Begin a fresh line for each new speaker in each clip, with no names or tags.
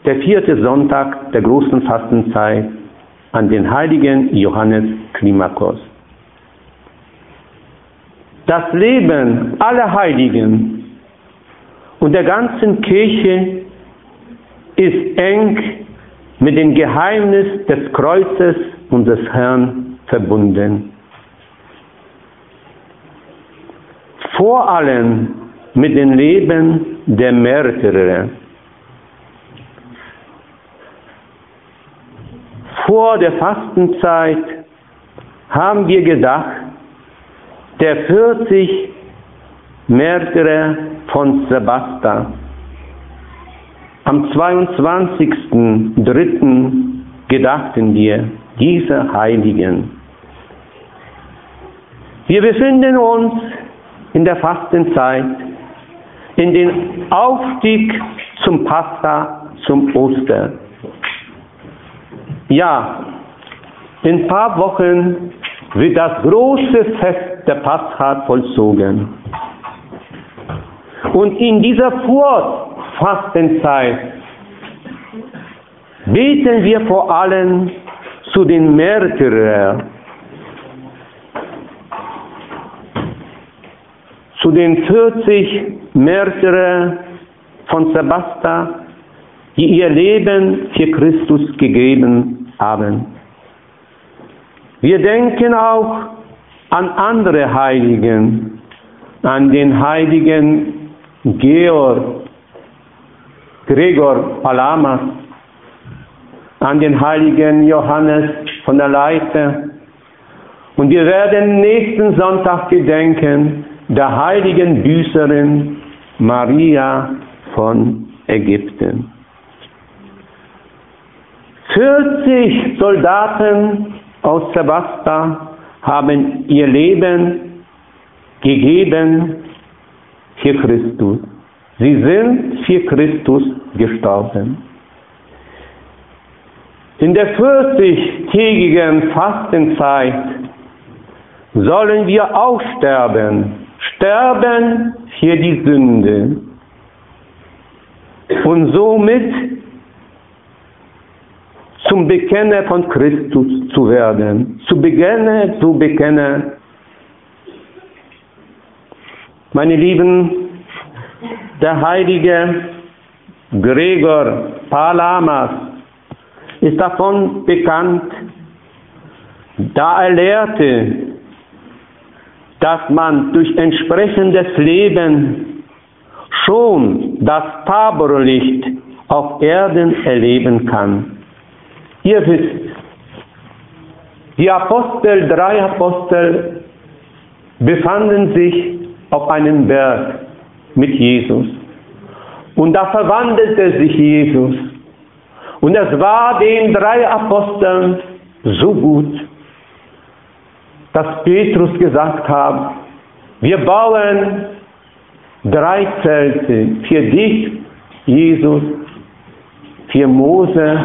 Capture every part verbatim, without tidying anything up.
der vierte Sonntag der großen Fastenzeit, an den heiligen Johannes Klimakos. Das Leben aller Heiligen und der ganzen Kirche ist eng mit dem Geheimnis des Kreuzes unseres Herrn verbunden. Vor allem mit dem Leben der Märtyrer. Vor der Fastenzeit haben wir gedacht, der vierzig Märtyrer von Sebasta. Am zweiundzwanzigsten dritten gedachten wir dieser Heiligen. Wir befinden uns in der Fastenzeit, in den Aufstieg zum Passa, zum Ostern. Ja, in ein paar Wochen wird das große Fest der Pascha vollzogen. Und in dieser Vorfastenzeit beten wir vor allem zu den Märtyrern, zu den vierzig Märtyrern von Sebasta, die ihr Leben für Christus gegeben haben. Wir denken auch an andere Heiligen, an den heiligen Georg, Gregor Palamas, an den heiligen Johannes von der Leite. Und wir werden nächsten Sonntag gedenken der heiligen Büßerin Maria von Ägypten. vierzig Soldaten aus Sebasta haben ihr Leben gegeben für Christus. Sie sind für Christus gestorben. In der vierzigtägigen Fastenzeit sollen wir auch sterben. Sterben für die Sünde. Und somit zum Bekenner von Christus zu werden. Zu bekennen, zu bekennen. Meine Lieben, der heilige Gregor Palamas ist davon bekannt, da er lehrte, dass man durch entsprechendes Leben schon das Taborlicht auf Erden erleben kann. Ihr wisst, die Apostel, drei Apostel, befanden sich auf einem Berg mit Jesus. Und da verwandelte sich Jesus. Und es war den drei Aposteln so gut, dass Petrus gesagt hat, wir bauen drei Zelte für dich, Jesus, für Mose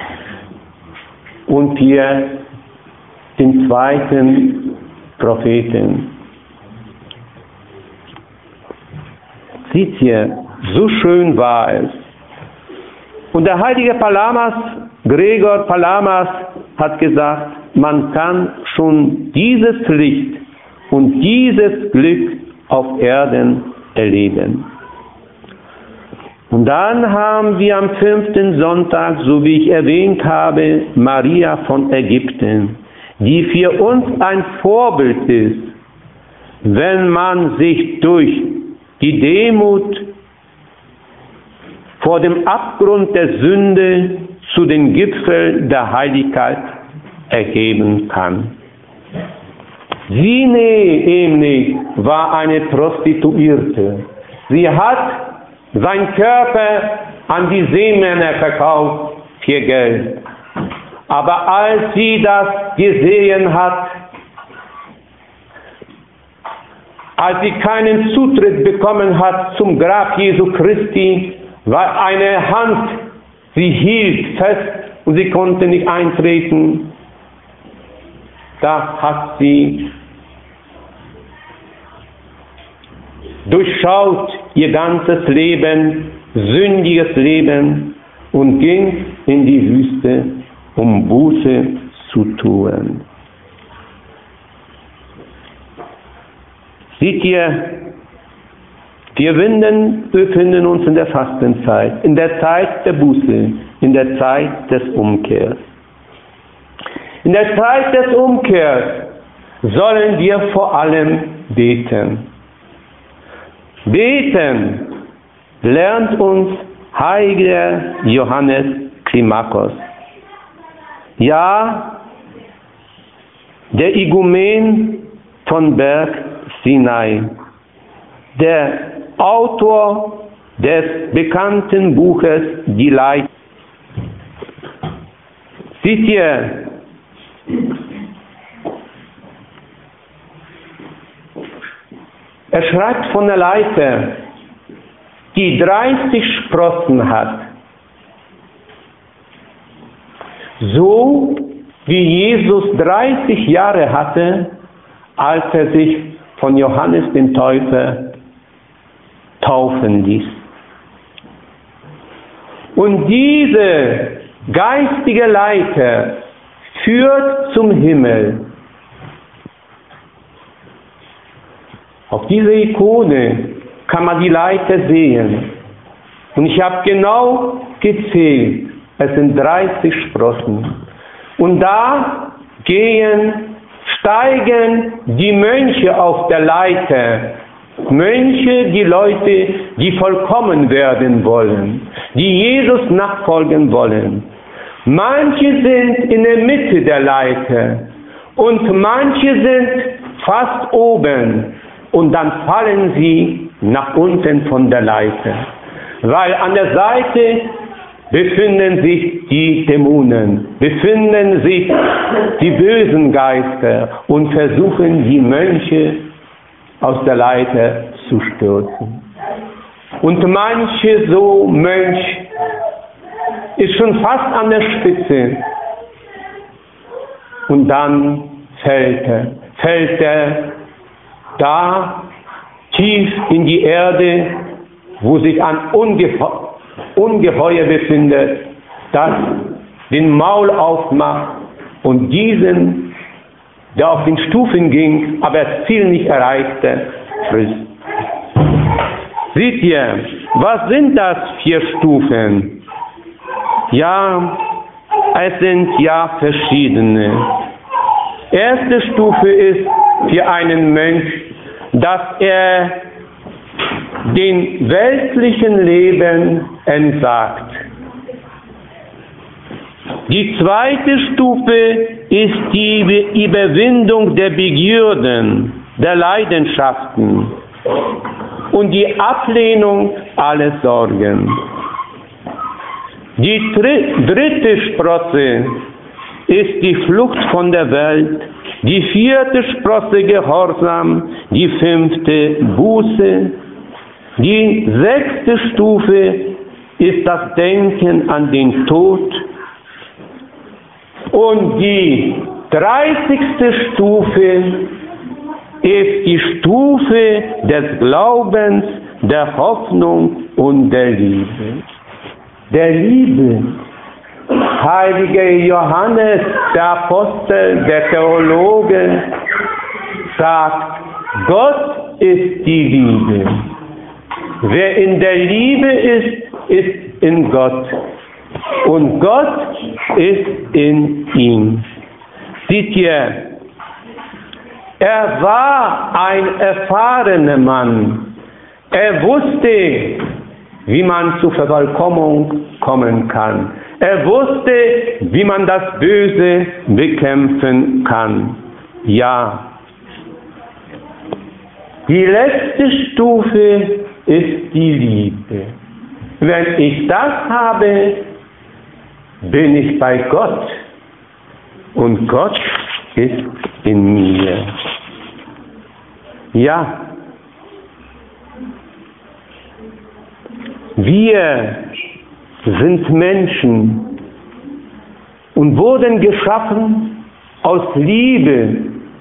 und für den zweiten Propheten. Seht ihr, so schön war es. Und der heilige Palamas, Gregor Palamas, hat gesagt, man kann schon dieses Licht und dieses Glück auf Erden erleben. Und dann haben wir am fünften Sonntag, so wie ich erwähnt habe, Maria von Ägypten, die für uns ein Vorbild ist, wenn man sich durch die Demut vor dem Abgrund der Sünde zu den Gipfeln der Heiligkeit erheben kann. Sie nämlich war eine Prostituierte. Sie hat seinen Körper an die Seemänner verkauft für Geld. Aber als sie das gesehen hat, als sie keinen Zutritt bekommen hat zum Grab Jesu Christi, weil eine Hand sie hielt fest und sie konnte nicht eintreten, da hat sie durchschaut ihr ganzes Leben, sündiges Leben, und ging in die Wüste, um Buße zu tun. Seht ihr, wir befinden uns in der Fastenzeit, in der Zeit der Buße, in der Zeit des Umkehrs. In der Zeit des Umkehrs sollen wir vor allem beten. Beten lernt uns heiliger Johannes Klimakos. Ja, der Igumen von Berg Sinai, der Autor des bekannten Buches Die Leiter. Seht ihr, er schreibt von der Leiter, die dreißig Sprossen hat. So wie Jesus dreißig Jahre hatte, als er sich von Johannes dem Täufer taufen ließ. Und diese geistige Leiter führt zum Himmel. Auf dieser Ikone kann man die Leiter sehen. Und ich habe genau gezählt, es sind dreißig Sprossen. Und da gehen, steigen die Mönche auf der Leiter. Mönche, die Leute, die vollkommen werden wollen, die Jesus nachfolgen wollen. Manche sind in der Mitte der Leiter und manche sind fast oben und dann fallen sie nach unten von der Leiter, weil an der Seite befinden sich die Dämonen, befinden sich die bösen Geister und versuchen die Mönche aus der Leiter zu stürzen. Und manche so Mönch ist schon fast an der Spitze und dann fällt er, fällt er da tief in die Erde, wo sich ein Unge- Ungeheuer befindet, das den Maul aufmacht und diesen, der auf den Stufen ging, aber das Ziel nicht erreichte, frisst. Seht ihr, was sind das vier Stufen? Ja, es sind ja verschiedene. Erste Stufe ist für einen Mönch, dass er den weltlichen Leben entsagt. Die zweite Stufe ist die Überwindung der Begierden, der Leidenschaften und die Ablehnung aller Sorgen. Die dritte Sprosse ist die Flucht von der Welt, die vierte Sprosse Gehorsam, die fünfte Buße, die sechste Stufe ist das Denken an den Tod und die dreißigste Stufe ist die Stufe des Glaubens, der Hoffnung und der Liebe. Der Liebe. Heiliger Johannes, der Apostel, der Theologe, sagt, Gott ist die Liebe. Wer in der Liebe ist, ist in Gott. Und Gott ist in ihm. Seht ihr, er war ein erfahrener Mann. Er wusste, wie man zur Vervollkommnung kommen kann. Er wusste, wie man das Böse bekämpfen kann. Ja. Die letzte Stufe ist die Liebe. Wenn ich das habe, bin ich bei Gott. Und Gott ist in mir. Ja. Wir sind Menschen und wurden geschaffen aus Liebe.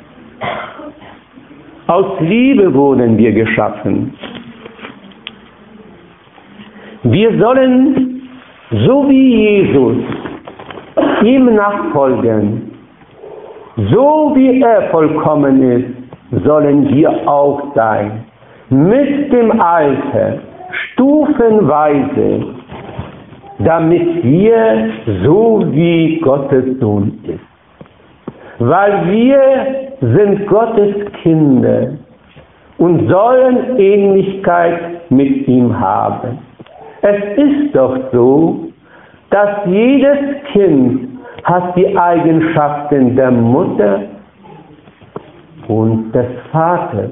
Aus Liebe wurden wir geschaffen. Wir sollen so wie Jesus ihm nachfolgen, so wie er vollkommen ist, sollen wir auch sein. Mit dem Alter, stufenweise, damit wir so wie Gottes Sohn ist. Weil wir sind Gottes Kinder und sollen Ähnlichkeit mit ihm haben. Es ist doch so, dass jedes Kind hat die Eigenschaften der Mutter und des Vaters.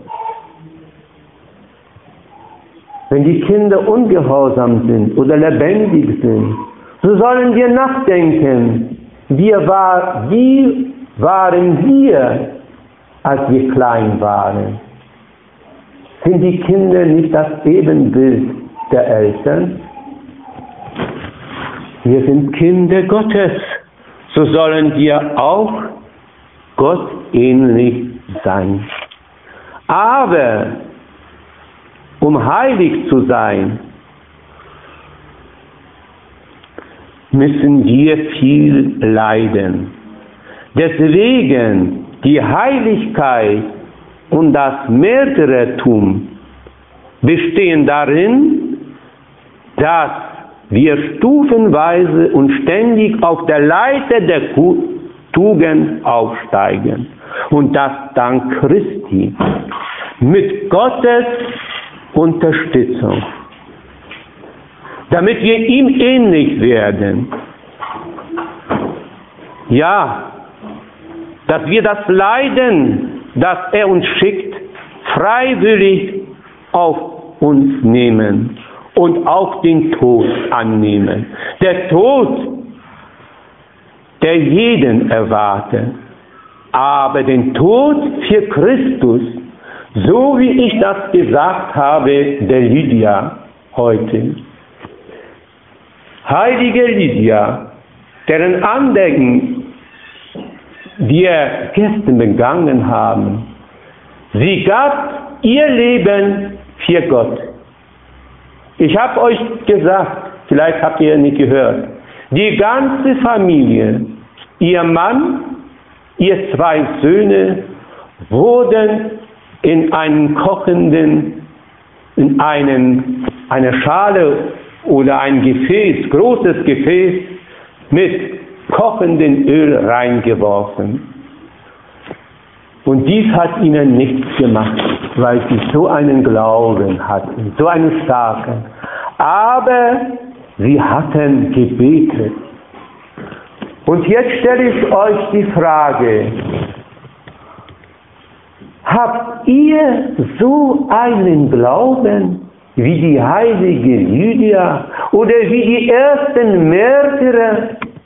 Wenn die Kinder ungehorsam sind oder lebendig sind, so sollen wir nachdenken, wir war, wie waren wir, als wir klein waren? Sind die Kinder nicht das Ebenbild der Eltern? Wir sind Kinder Gottes, so sollen wir auch Gott ähnlich sein. Aber um heilig zu sein, müssen wir viel leiden. Deswegen die Heiligkeit und das Märtyrertum bestehen darin, dass wir stufenweise und ständig auf der Leiter der Tugend aufsteigen. Und das dank Christi. Mit Gottes Unterstützung. Damit wir ihm ähnlich werden. Ja, dass wir das Leiden, das er uns schickt, freiwillig auf uns nehmen und auch den Tod annehmen. Der Tod, der jeden erwartet, aber den Tod für Christus, so wie ich das gesagt habe, der Lydia heute. Heilige Lydia, deren Andenken wir gestern begangen haben, sie gab ihr Leben für Gott. Ich habe euch gesagt, vielleicht habt ihr nicht gehört, die ganze Familie, ihr Mann, ihr zwei Söhne, wurden in einen kochenden, in einen, eine Schale oder ein Gefäß, großes Gefäß mit kochendem Öl reingeworfen. Und dies hat ihnen nichts gemacht, weil sie so einen Glauben hatten, so einen starken. Aber sie hatten gebetet. Und jetzt stelle ich euch die Frage, habt ihr so einen Glauben wie die heilige Lydia oder wie die ersten Märtyrer?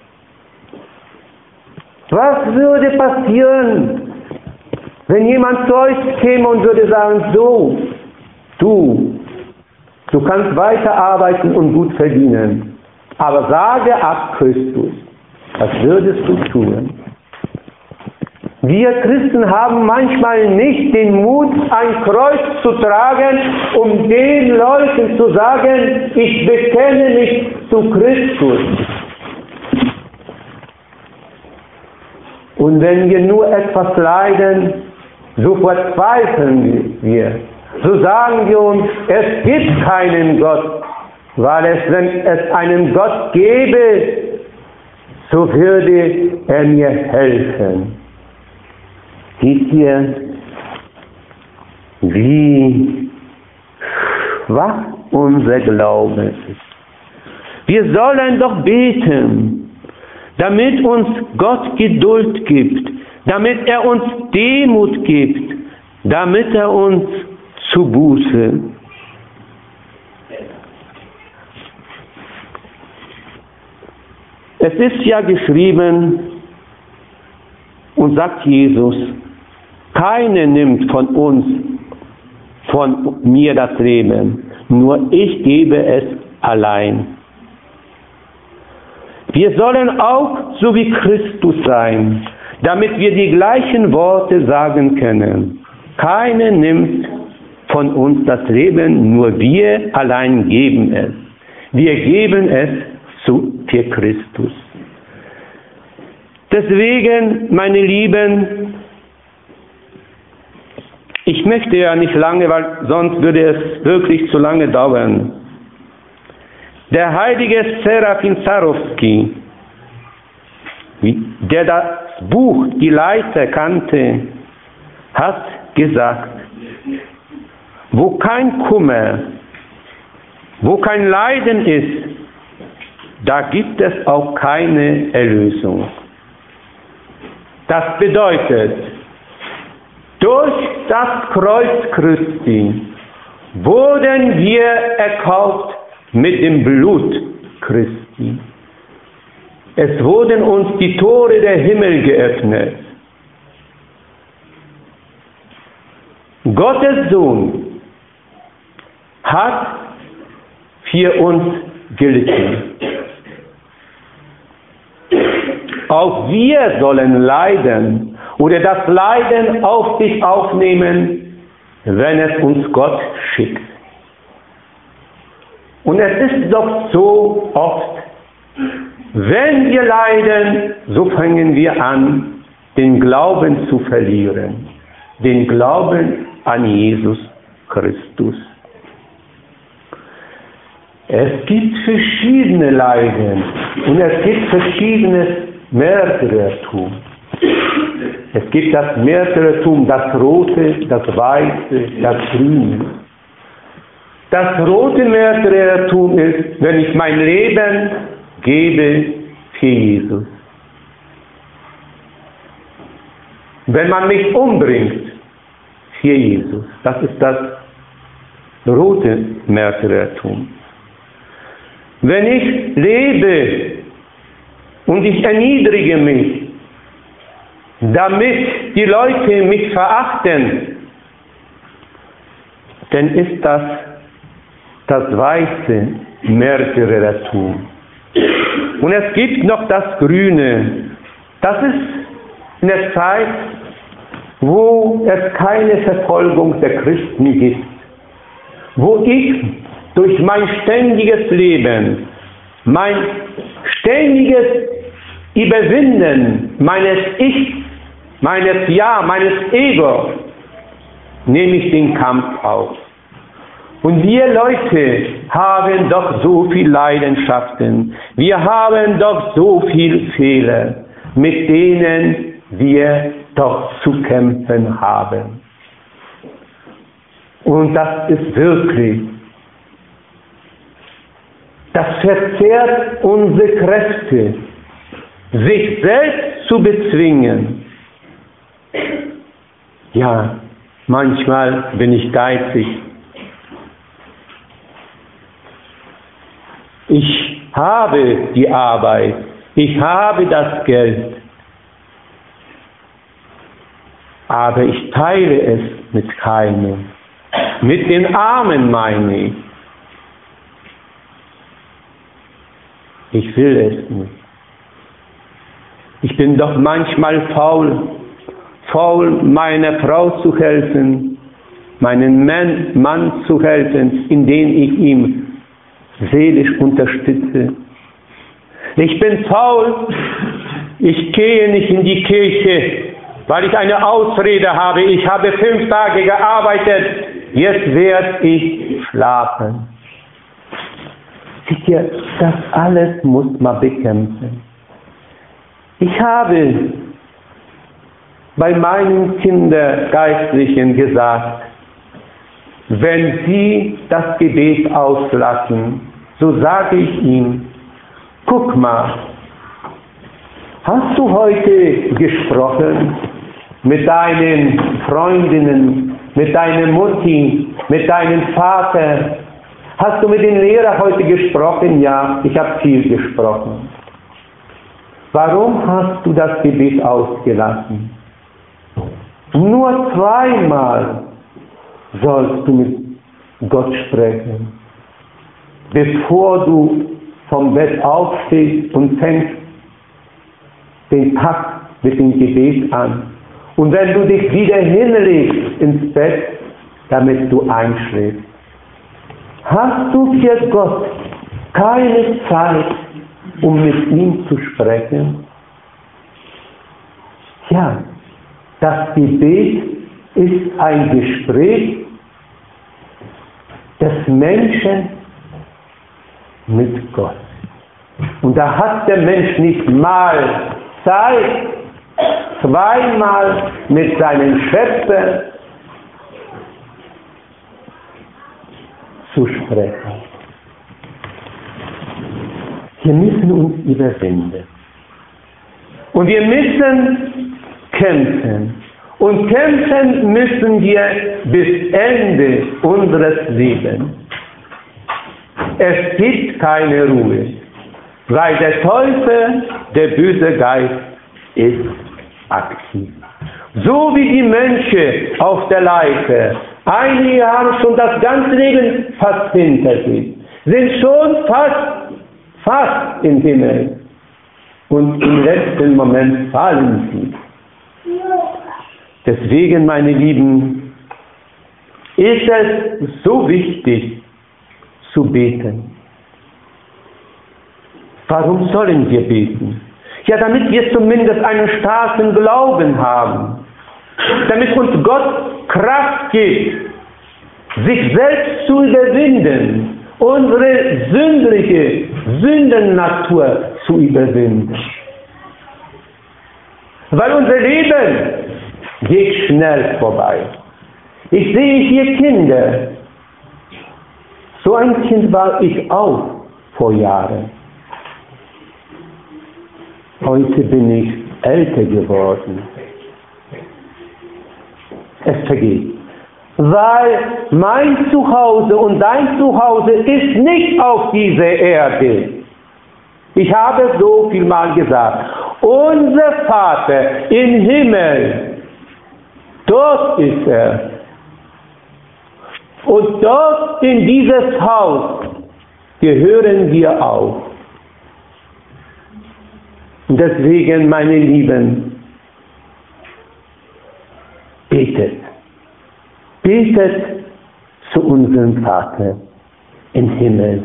Was würde passieren, wenn jemand zu euch käme und würde sagen, so, du, du kannst weiterarbeiten und gut verdienen, aber sage ab Christus, was würdest du tun? Wir Christen haben manchmal nicht den Mut, ein Kreuz zu tragen, um den Leuten zu sagen, ich bekenne mich zu Christus. Und wenn wir nur etwas leiden, so verzweifeln wir. So sagen wir uns, es gibt keinen Gott, weil es, wenn es einen Gott gäbe, so würde er mir helfen. Seht ihr, wie schwach unser Glaube ist. Wir sollen doch beten, damit uns Gott Geduld gibt, damit er uns Demut gibt, damit er uns zu Buße. Es ist ja geschrieben, und sagt Jesus, keiner nimmt von uns, von mir das Leben, nur ich gebe es allein. Wir sollen auch so wie Christus sein, damit wir die gleichen Worte sagen können. Keiner nimmt von uns das Leben, nur wir allein geben es. Wir geben es zu, für Christus. Deswegen, meine Lieben, ich möchte ja nicht lange, weil sonst würde es wirklich zu lange dauern. Der heilige Serafin Sarowski, der das Buch Die Leiter kannte, hat gesagt, wo kein Kummer, wo kein Leiden ist, da gibt es auch keine Erlösung. Das bedeutet, durch das Kreuz Christi wurden wir erkauft mit dem Blut Christi. Es wurden uns die Tore der Himmel geöffnet. Gottes Sohn hat für uns gelitten. Auch wir sollen leiden oder das Leiden auf sich aufnehmen, wenn es uns Gott schickt. Und es ist doch so oft, wenn wir leiden, so fangen wir an, den Glauben zu verlieren. Den Glauben an Jesus Christus. Es gibt verschiedene Leiden und es gibt verschiedenes Märtyrertum. Es gibt das Märtyrertum, das Rote, das Weiße, das Grüne. Das rote Märtyrertum ist, wenn ich mein Leben gebe für Jesus. Wenn man mich umbringt für Jesus, das ist das rote Märtyrertum. Wenn ich lebe und ich erniedrige mich, damit die Leute mich verachten, dann ist das das weiße Märtyrertum. Und es gibt noch das Grüne. Das ist in der Zeit, wo es keine Verfolgung der Christen gibt. Wo ich durch mein ständiges Leben, mein ständiges Überwinden meines Ich, meines Ja, meines Ego, nehme ich den Kampf auf. Und wir Leute haben doch so viel Leidenschaften, wir haben doch so viel Fehler, mit denen wir doch zu kämpfen haben. Und das ist wirklich, das verzehrt unsere Kräfte, sich selbst zu bezwingen. Ja, manchmal bin ich geizig. Ich habe die Arbeit, ich habe das Geld, aber ich teile es mit keinem. Mit den Armen meine ich. Ich will es nicht. Ich bin doch manchmal faul, faul meiner Frau zu helfen, meinem Mann zu helfen, indem ich ihm seelisch unterstütze. Ich bin faul, ich gehe nicht in die Kirche, weil ich eine Ausrede habe. Ich habe fünf Tage gearbeitet, jetzt werde ich schlafen. Seht ihr, das alles muss man bekämpfen. Ich habe bei meinen Kindergeistlichen gesagt, wenn sie das Gebet auslassen, so sage ich ihm, guck mal, hast du heute gesprochen mit deinen Freundinnen, mit deiner Mutti, mit deinem Vater? Hast du mit den Lehrern heute gesprochen? Ja, ich habe viel gesprochen. Warum hast du das Gebet ausgelassen? Nur zweimal sollst du mit Gott sprechen, bevor du vom Bett aufstehst und fängst den Tag mit dem Gebet an. Und wenn du dich wieder hinlegst ins Bett, damit du einschläfst. Hast du für Gott keine Zeit, um mit ihm zu sprechen? Ja, das Gebet ist ein Gespräch des Menschen mit Gott. Und da hat der Mensch nicht mal Zeit, zweimal mit seinem Schöpfer zu sprechen. Wir müssen uns überwinden. Und wir müssen kämpfen. Und kämpfen müssen wir bis Ende unseres Lebens. Es gibt keine Ruhe, weil der Teufel, der böse Geist, ist aktiv. So wie die Mönche auf der Leiter einige haben schon das ganze Leben fast hinter sich, sind schon fast, fast im Himmel. Und im letzten Moment fallen sie. Deswegen, meine Lieben, ist es so wichtig zu beten. Warum sollen wir beten? Ja, damit wir zumindest einen starken Glauben haben. Damit uns Gott Kraft gibt, sich selbst zu überwinden, unsere sündliche Sündennatur zu überwinden. Weil unser Leben geht schnell vorbei. Ich sehe hier Kinder. So ein Kind war ich auch vor Jahren. Heute bin ich älter geworden. Es vergeht. Weil mein Zuhause und dein Zuhause ist nicht auf dieser Erde. Ich habe so viel mal gesagt. Unser Vater im Himmel, dort ist er. Und dort in dieses Haus gehören wir auch. Und deswegen, meine Lieben, betet. Betet zu unserem Vater im Himmel,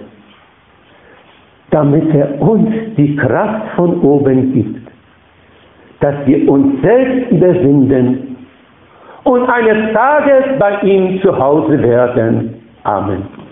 damit er uns die Kraft von oben gibt, dass wir uns selbst überwinden und eines Tages bei ihm zu Hause werden. Amen.